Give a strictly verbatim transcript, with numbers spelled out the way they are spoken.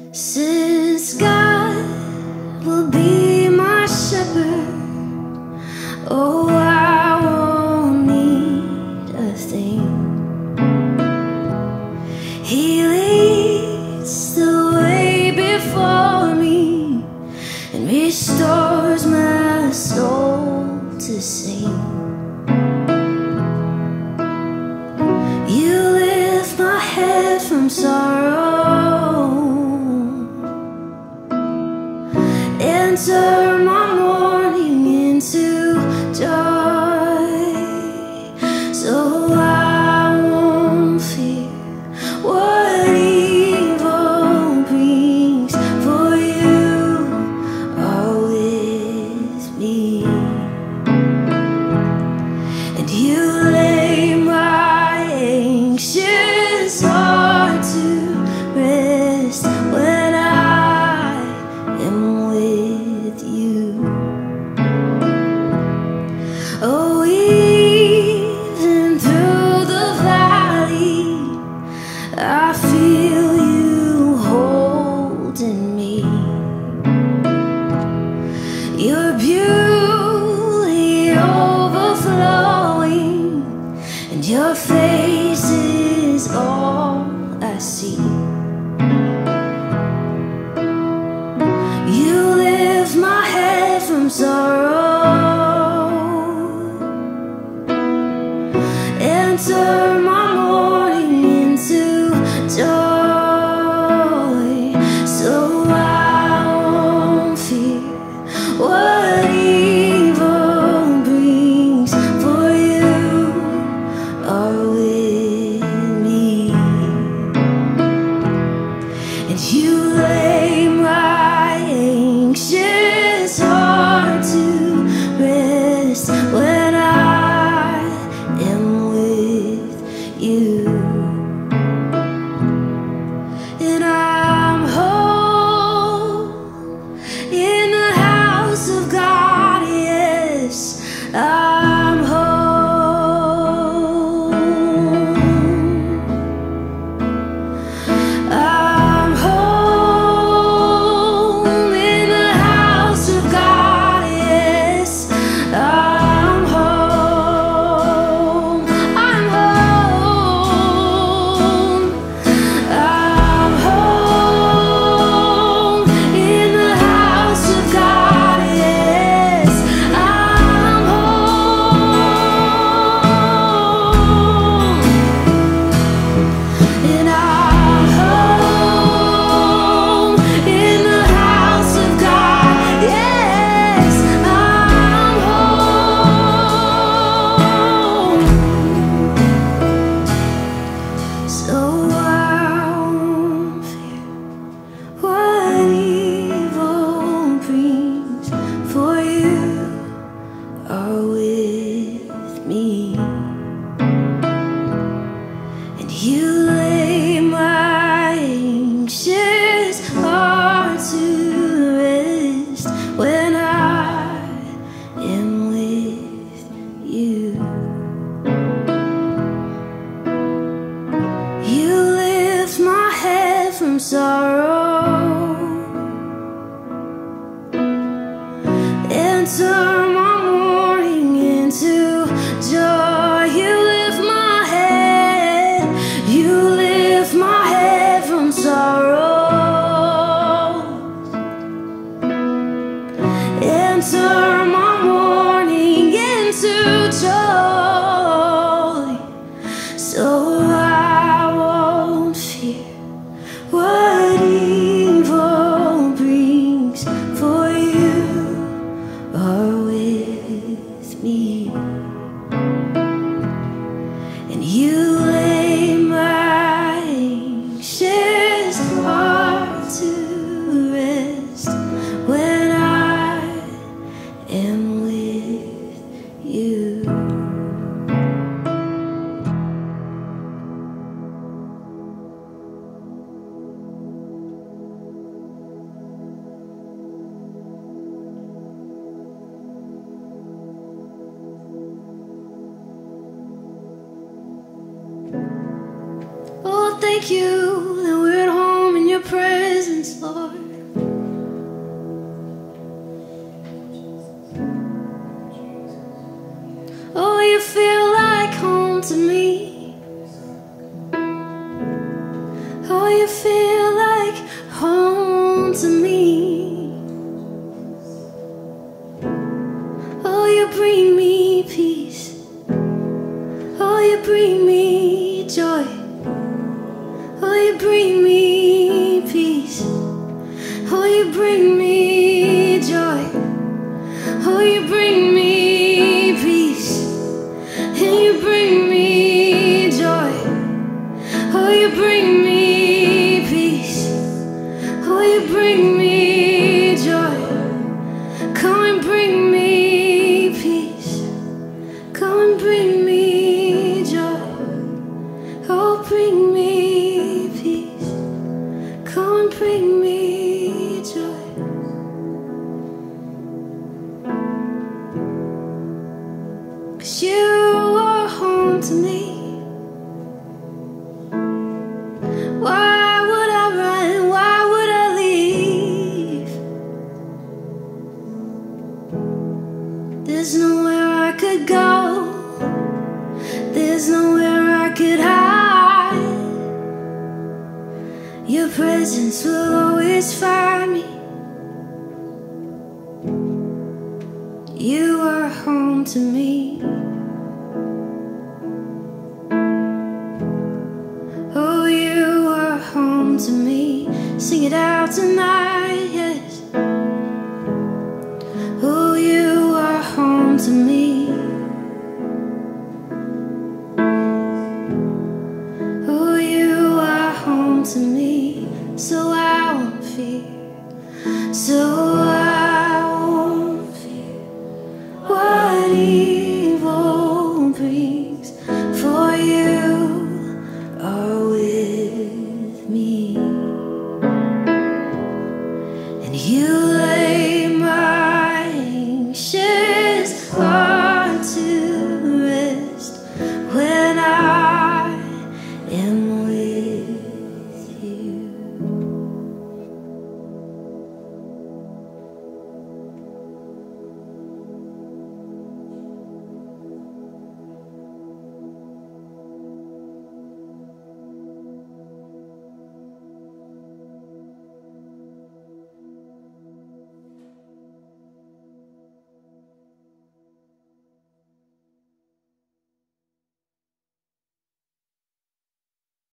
Since God will be my shepherd, oh, I won't need a thing. He leads the way before me and restores my soul to sing. You lift my head from sorrow, turn my mourning into joy, so I won't fear what evil brings, for you are with me, and you lay my anxious heart to rest when I am with you. Oh, even through the valley, I feel you holding me. Your beauty overflowing, and your face is all I see. You lift my head from sorrow and turn my mourning into joy, so I won't fear what evil brings, for you are with me, and you lay my anxious heart to rest when I am with you. And I'm home in the house of God, yes, I'm home. I'm home in the house of God, yes, I'm home. I'm home. I'm home in the house of God, yes, I'm home. And I'm home in the house of God, yes, I'm home. So I won't fear what evil brings, for you are with me, and you lay my anxious heart to rest when I am with you. You lift my head from sorrow and turn my mourning into joy. You lift my head, you lift my head from sorrow and turn my mourning into joy, so I won't fear what evil brings, for you are with me, and you lay my anxious heart to rest when I am with you. Oh, thank you that we're at home in your presence. brings, Lord. Oh, you feel like home to me. Oh, you feel like home to me. Oh, you bring me peace. Oh, you bring me joy. Oh, you bring me peace. Oh, you bring me joy. Oh, you bring me peace. And you bring me joy. Oh, you bring me peace. Oh, you bring me joy. Come and bring me peace. Come and bring me joy. Oh, bring me peace. Come and bring me joy. 'Cause you are home to me. Why would I run? Why would I leave? There's nowhere I could go. There's nowhere I could hide. Your presence will always find me. You are home to me. Oh, you are home to me. Sing it out tonight, yes. Oh, you are home to me. Oh, you are home to me. So I won't fear. So I won't fear what evil brings.